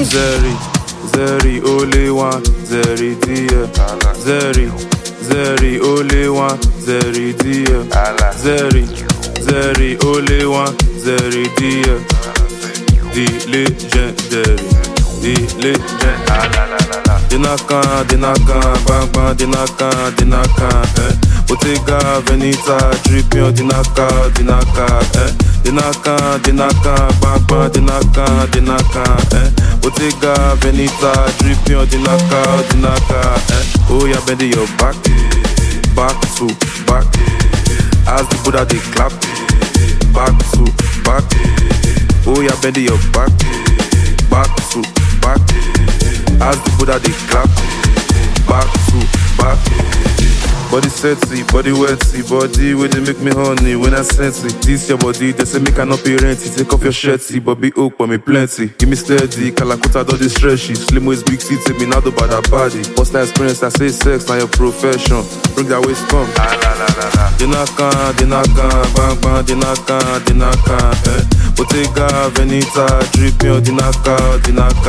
Zeri, Zeri, only one, Zeri, dear. Zeri, Zeri, only one, Zeri, dear. Zeri, Zeri, only one, Zeri, dear. The legendary, the legendary. Dinakan, bang bang, dinakan, Bottega, Veneta, Dripion, Dinaka, Dinakan, bang bang, dinakan, Bottega, Veneta, Dripion, Dinaka, Oh yeah, bend your back to back. As the Buddha they clap, back to back. Oh yeah, bend your back to back. As the Buddha they clap, back to back. Body sexy, body wetty, body where they make me honey when I sense it. This your body, they say me cannot be renty. Take off your shirty, but be hook, but me plenty. Give me steady, Kalakuta do this stretchy. Slim waist, big teeth, take me now do bad body. What's that experience? I say sex, now your profession. Bring that waist come. Dinakan, bang bang, dinakan, Bottega, Veneta, Dripion, Dinaka,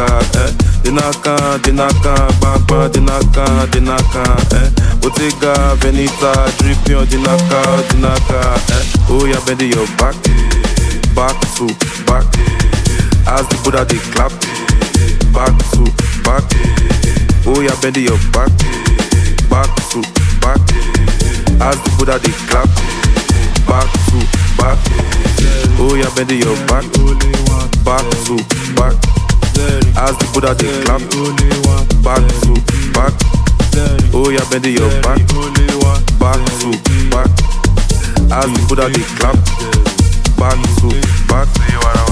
Dinakan, bang bang, dinakan, Bottega, Veneta, Dripion, Dinaka, Oh yeah, bend your back to back. As the Buddha they clap, back to back. Oh yeah, bend your back to back. As the Buddha they clap, back to back. Oh yeah, bend your back to back. As the Buddha they clap, back to back. Oh yeah, bend your back to back. As the Buddha they clap, back to back.